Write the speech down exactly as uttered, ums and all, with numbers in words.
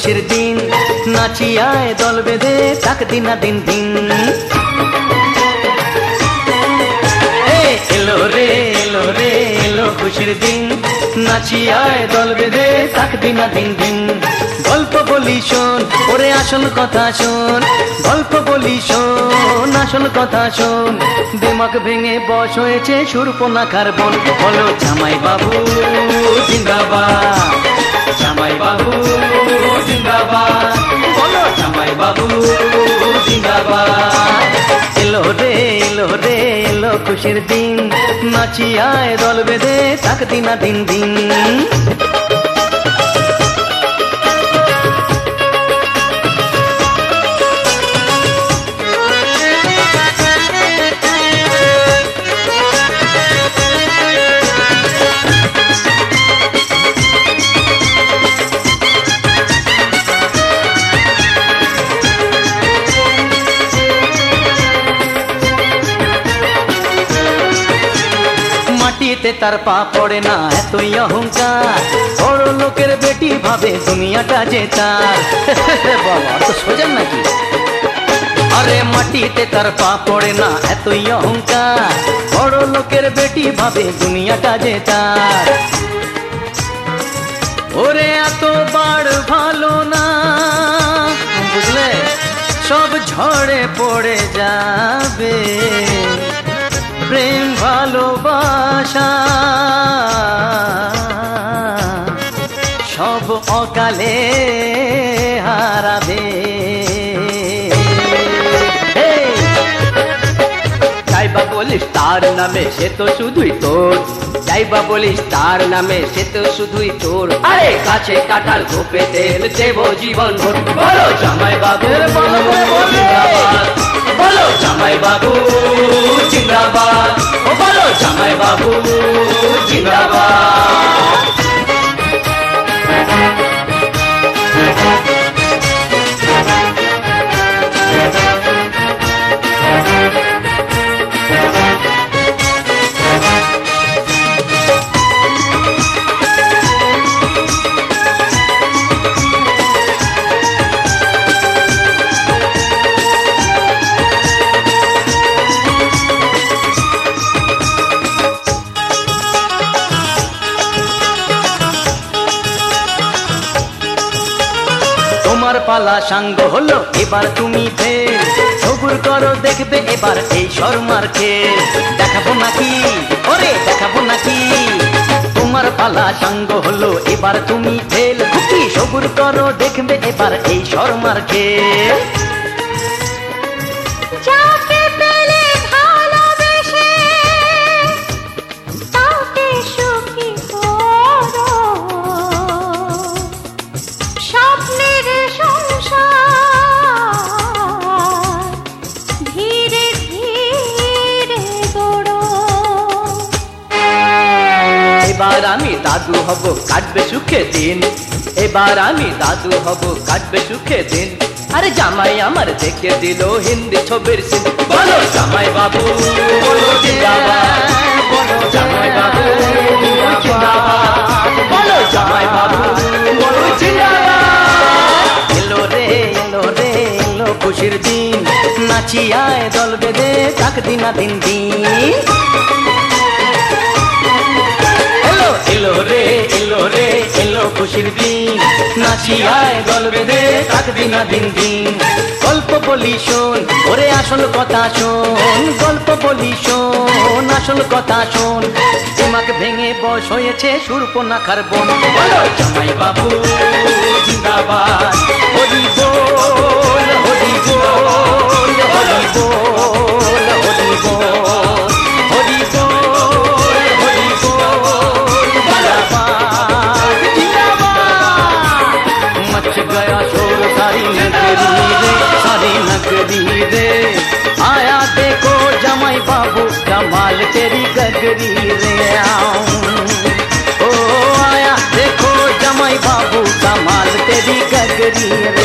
খুশির দিন, নাচি আয় দল বেঁধে তাক দিনা দিন দিন। এলো রে এলো রে এলো খুশির দিন, নাচি আয় দল বেঁধে তাক দিনা দিন দিন। গল্প বলি শোন ওরে আসল কথা শোন, গল্প বলি শোন আসল কথা শোন। দিমাগ ভেঙে বশ হয়েছে শূর্পণখার বোন। বলো জামাই বাবু জিন্দাবাদ, জামাই বাবু জিন্দাবাদ, বলো জামাই বাবু জিন্দাবাদ। এলো রে এলো রে এলো খুশির দিন, নাচি আয় দল বেঁধে তাক দিনা দিন দিন। মাটিতে তার পা পড়ে না এতই অহংকার, বড় লোকের বেটি ভাবে দুনিয়াটা যে তার। বাবা তো সোজা নাকি? আরে মাটিতে তার পা পড়ে না এতই অহংকার, বড় লোকের বেটি ভাবে দুনিয়াটা যে তার। ওরে এত বাড় ভালো না বুঝলে, সব ঝড়ে পড়ে যাবে। প্রেম ভালোবাসা সব অকালে হারাবে। যাইবা বলিস তার নামে সে তো শুধুই তোর, যাইবা বলিস তার নামে সে তো শুধুই তোর। আরে কাছে কাটার গোপে তেল দেব জীবন ভোর। বলো জামাই বাবু জিন্দাবাদ, বলো জামাই বাবু জিন্দাবাদ, ও বলো জামাই বাবু জিন্দাবাদ। তোমার পালা সাঙ্গ হলো এবার তুমি ফের, সবুর করো দেখবে এবার এই শর্মার খেল। দেখাবো নাকি ওরে দেখাবো নাকি, তোমার পালা সাঙ্গ হলো এবার তুমি ফেল। খুকি সবুর করো দেখবে এবার এই শর্মার খেল। এবার আমি দাদু হব কাটবে সুখে দিন, এবার আমি দাদু হব কাটবে সুখে দিন। আরে জামাই আমার দেখে দিল হিন্দি ছবির সিন। বলো জামাই বাবু বলো জিন্দাবাদ, বলো জামাই বাবু জিন্দাবাদ, বলো জামাই বাবু বলো জিন্দাবাদ। এলো রে এলো রে এলো খুশির দিন, নাচি আয় দল বেঁধে তাক দিনা দিন দিন। এলো রে এলো রে এলো খুশির দিন, নাচি আয় দল বেঁধে তাক দিনা দিন দিন। গল্প বলি শোন ওরে আসল কথা শোন, গল্প বলি শোন আসল কথা শোন। দিমাগ ভেঙে বশ হয়েছে শূর্পণখার বোন। বলো জামাই বাবু জিন্দাবাদ, হরি বল হরি বল হরি বল হরি বল হরি বল হরি বল। मच गया शोर सारी नगरी रे, सारी नगरी रे। आया देखो जमाई बाबू कमाल तेरी गगरी रे। ओ आया देखो जमाई बाबू कमाल तेरी गगरी रे।